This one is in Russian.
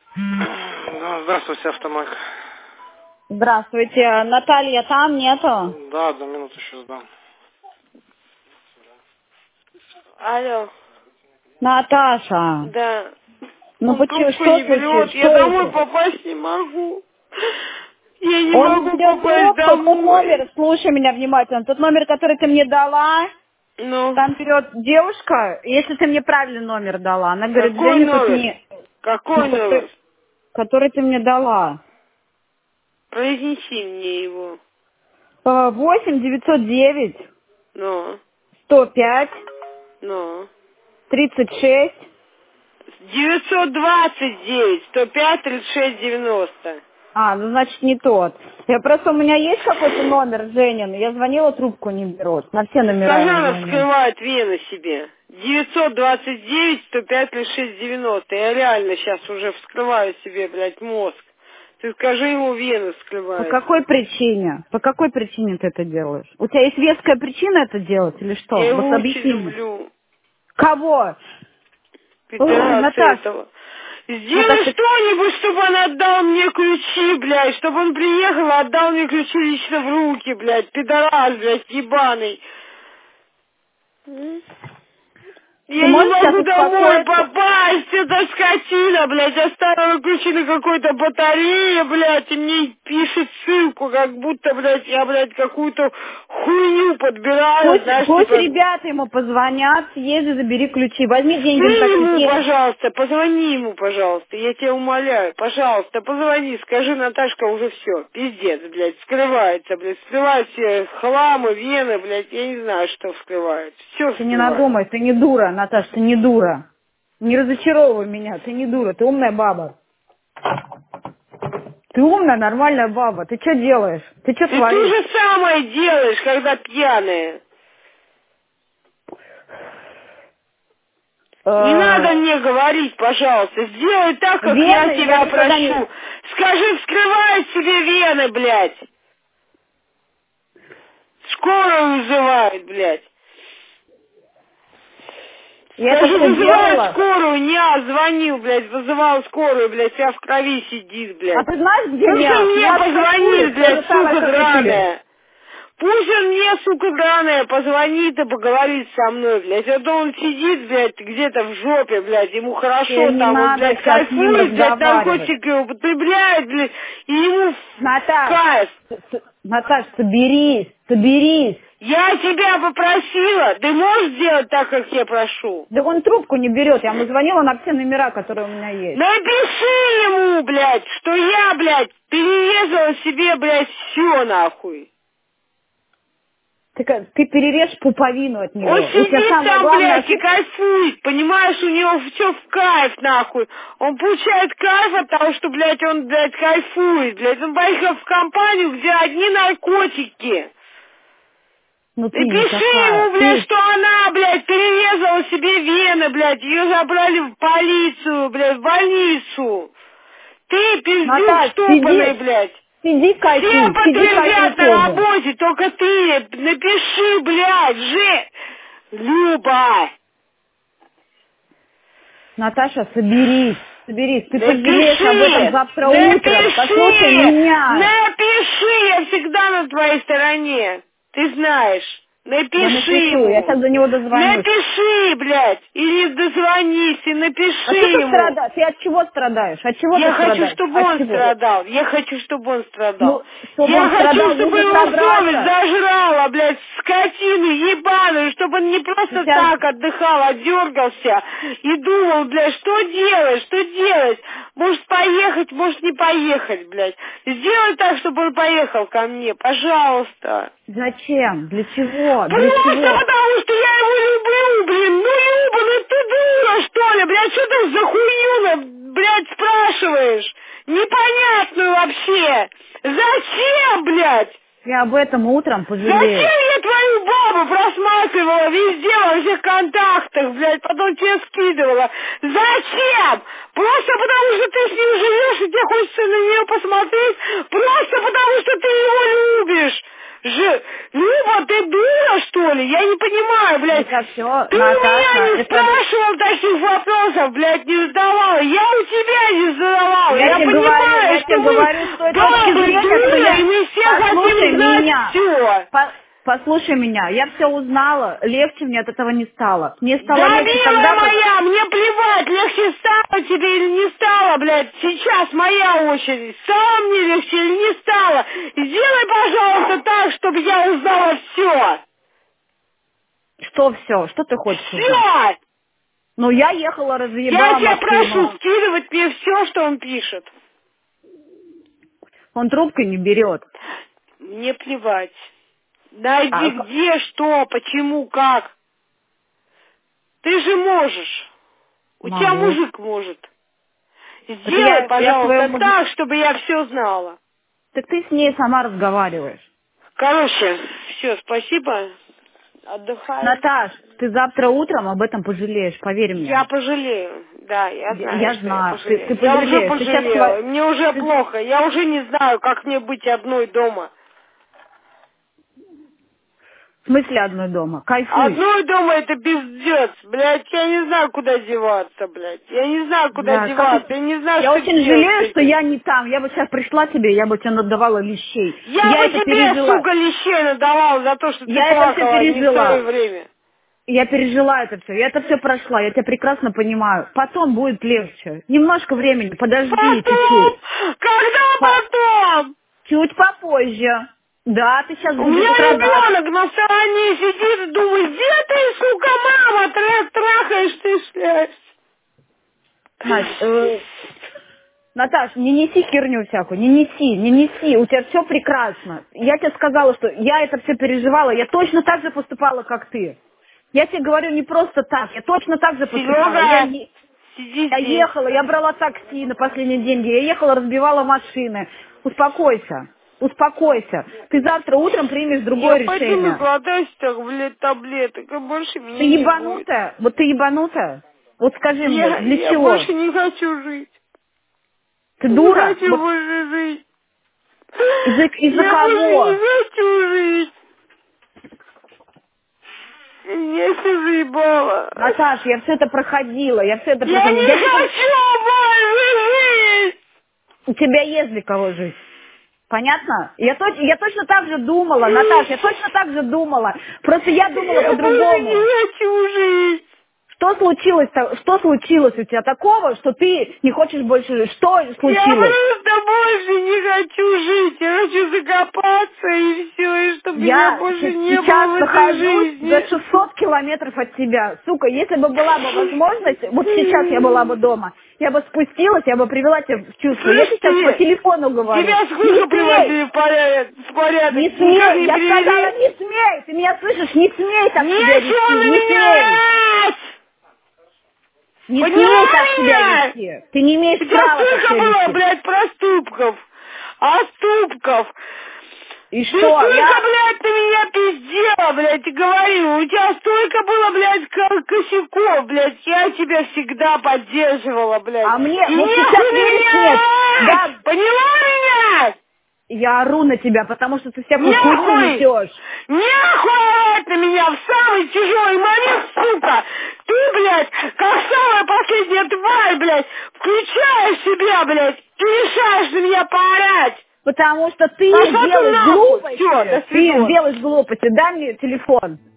Да, здравствуйте, Автомаг. Здравствуйте. Наталья там нету? Да, одну минуту еще сдам. Алло. Наташа. Да. Ну Он почему, трубку что не берет. случилось? Я Что домой это? попасть не могу. Я не Он не могу берет попасть трубку, тот домой. номер, слушай меня внимательно, тот номер, который ты мне дала, Ну, там берет девушка, если ты мне правильный номер дала, она говорит, какой Женя тут номер? не... Какой Ну, номер? который ты мне дала. Произнеси мне его. 8-909 Ну, 105 ну. 36. 929 105 36 90. Ну значит не тот. У меня есть какой-то номер Женин, я звонила, трубку не берут. На все номера Скажи, я она звоню. вскрывает вены себе. 929 105 36 90. Я реально сейчас уже вскрываю себе, блядь, мозг. Ты скажи ему, вены По вскрывает. какой причине? По какой причине ты это делаешь? У тебя есть веская причина это делать или что? Я его Вот очень объясни мне. люблю. Кого? Ой, Пидораса Наташ, этого. Сделай Наташа, что-нибудь, чтобы он отдал мне ключи, блядь. Чтобы он приехал и отдал мне ключи лично в руки, блядь. Пидорас, блядь, ебаный. ты Я не можешь сейчас могу домой успокоиться? попасть, это скотина, блядь, оставила ключи на какой-то батарее, блядь, и мне пишет ссылку, как будто, блядь, я, блядь, какую-то хуйню подбираю, знаешь, Пусть типа... ребята ему позвонят, съезди, забери ключи, возьми деньги Ты на такси. ему, пожалуйста, позвони ему, пожалуйста, я тебя умоляю, пожалуйста, позвони, скажи, Наташка, уже все, пиздец, блядь, вскрывается, блядь, вскрывают все хламы, вены, блядь, я не знаю, что вскрывают, все Ты не вскрывают. надумай, ты не дура, Наташ, ты не дура. Не разочаровывай меня, ты не дура, ты умная баба. Ты умная, нормальная баба. Ты что делаешь? Ты что Ты то творишь? же самое делаешь, когда пьяная. Не надо мне говорить, пожалуйста. Сделай так, как я Вены я тебя никогда не... прошу. Скажи, вскрывай себе вены, блядь. Скорую вызывает, блядь. Я это Скажи, все вызывай делала. скорую. Не, звонил, блядь, вызывал скорую, блядь, вся в крови сидит, А блядь. ты знаешь, где Пусть он Ниаз? мне Ниаз позвонит, кайфует, то блядь, же самое, сука как и ты. драная. Пусть он мне, сука драная, позвонит и поговорит со мной, блядь. А то он сидит, блядь, где-то в жопе, блядь, ему Тебе хорошо не там, он, надо блядь, сейчас с ним кайфует, блядь, разговаривать. наркотики употребляет, блядь, и ему Наташ, кайф. Наташ, соберись, соберись. Я тебя попросила, ты можешь сделать так, как я прошу? Да он трубку не берет. Я ему звонила на все номера, которые у меня есть. Напиши ему, блядь, что я, блядь, перерезала себе, блядь, все нахуй. Ты перережь пуповину от Он него. И тебе сидит самое там, главное... блядь, и кайфует, понимаешь, у него все в кайф, нахуй. Он получает кайф от того, что, блядь, он, блядь, кайфует, блядь. Он поехал в компанию, где одни наркотики. Ну ты И пиши ему, никакая. блядь, что она, блядь, перерезала себе вены, блядь, ее забрали в полицию, блядь, в больницу. Ты, пиздюк Наташ, штопанный, блядь. сиди Все кайфуй, сиди кайфуй подтвердят на тоже. работе, только ты напиши, блядь, Люба. Наташа, соберись, соберись. Ты пожалеешь об этом Напиши! завтра утром. Послушай Напиши! меня. Напиши! Я всегда на твоей стороне. Ты знаешь. Я Напиши напишу, я ему. сейчас до него дозвонюсь. Напиши, блядь. Или дозвонись и А напиши что ты ему. страдаешь? Ты от чего страдаешь? От чего Я ты хочу, страдаешь? чтобы От он чего? страдал. Я хочу, чтобы он страдал. Ну, чтобы Я он хочу, страдал, чтобы нужно его совесть собраться. зажрала, блядь, скотину ебаную, чтобы он не просто Сейчас, так отдыхал, а дергался и думал, блядь, что делать, что делать. Может поехать, может не поехать, блядь. Сделай так, чтобы он поехал ко мне, пожалуйста. зачем? Для чего? Для Просто чего? потому, что я его люблю, блин. Ну, Люба, ну ты дура, что ли, блядь, что ты за хуйню, блядь, спрашиваешь? Непонятную вообще. Зачем, блядь? Ты об этом утром Зачем пожалеешь. я твою бабу просматривала везде, во всех контактах, блядь, потом тебе скидывала? Зачем? Просто потому, что ты с ним живешь, и тебе хочется на нее посмотреть? Просто потому, что ты его любишь? Люба, ты дура, что ли? Я не понимаю, блядь. Это все, Ты у меня Наташа, не это... спрашивал таких вопросов, блядь, не задавала. Я у тебя не задавала. знал, я понимаю, я тебе что вы говорю, что это бабы дура, и мы все хотим знать все. Послушай меня, я все узнала, легче мне от этого не стало. Мне стало Да, легче, милая когда... моя, мне плевать, легче стало тебе или не стало, блядь. Сейчас моя очередь. Стало мне легче или не стало? Сделай, пожалуйста, так, чтобы я узнала все. Что все? Что ты хочешь узнать? Все! Ну, я ехала, Я разъебала тебя прошу машину. скидывать мне все, что он пишет. Он трубкой не берет. Мне плевать. Найди А, где, что, почему, как. Ты же можешь. У тебя могу. мужик может. Так Сделай, я пожалуйста, своему... так, чтобы я все знала. Так ты с ней сама разговариваешь. Короче, все, спасибо. Отдыхаю. Наташ, ты завтра утром об этом пожалеешь, поверь мне. Я пожалею. Да, я знаю, Я что я знаю, пожалею. ты Я уже пожалеешь. Ты сейчас пожалела. Мне уже плохо. Я уже не знаю, как мне быть одной дома. В смысле одной дома? Кайфуй. Одной дома это пиздец, блядь. Я не знаю, куда деваться, блядь. Я не знаю, куда Да, деваться. Я не знаю, я что очень делать с жалею, что этим. я не там. Я бы сейчас пришла тебе, я бы тебе надавала лещей. Я бы это тебе, пережила. сука, лещей надавала за то, что ты Я это все плакала не в пережила. свое время. Я пережила это все. Я это все прошла. Я тебя прекрасно понимаю. Потом будет легче. Немножко времени. Подожди Потом! чуть-чуть. Когда потом? Чуть попозже. Да, ты сейчас У будешь меня страдать. ребенок на стороне сидит и думает, где ты, сука, мама, трахаешь, ты шляешься. Настя, Наташ, не неси херню всякую, не неси, у тебя все прекрасно. Я тебе сказала, что я это все переживала, я точно так же поступала, как ты. Я тебе говорю не просто так, я точно так же поступала. Серега, сиди Я здесь. ехала, я брала такси на последние деньги, я ехала, разбивала машины. Успокойся, успокойся. Ты завтра утром примешь Я другое пойду решение. накладаюсь так, блядь, таблеток, и больше меня Ты не будет. ебанутая? Вот ты ебанутая? Вот скажи мне, для Я чего? больше не хочу жить. Ты Не дура? хочу Вот больше жить. из-за Я больше кого? не хочу жить. Я все заебала. Наташ, я все это проходила, я все это Я проходила. не хочу больше жить. У тебя есть для кого жить. Понятно? Я точно так же думала, Наташ, я точно так же думала. Просто я думала Я больше по-другому. не хочу жить. Что случилось у тебя такого, что ты не хочешь больше жить? Что Я случилось? просто больше не хочу жить. Я хочу закопаться и все, и чтобы меня Я больше не было сейчас в этой нахожусь за жизни. 600 километров от тебя. Сука, если бы была бы возможность, вот сейчас я была бы дома, я бы спустилась, я бы привела тебя в чувство. Я Слышь сейчас по ты, телефону говорю. тебя Не сколько смей! приводили в порядок? Не Никак смей! не Я сказала, привели? не смей! Ты меня слышишь? Не смей так себя Нечего вести! на Не меня смей! орать! Не Поняла смей так себя меня? вести! Ты не имеешь У тебя права так столько себя было, вести! блядь, проступков, оступков. И Ты что? столько, блядь, ты меня пиздела, блядь, и говорила. У тебя столько было, блядь, косяков, блядь. Я тебя всегда поддерживала, блядь. А мне, И вот нехуй сейчас на веришь, меня нет? орать! Да, Поняла меня? я ору на тебя, потому что ты всякую хуйню Нехуй! несешь. Нехуй орать на меня в самый тяжелый момент, сука! Ты, блядь, как самая последняя тварь, блядь, включаешь себя, блядь, и решаешь на меня поорать! Потому что ты Пошла ты делаешь нахуй! глупости. Все, до Ты свидания. делаешь глупости. Дай мне телефон.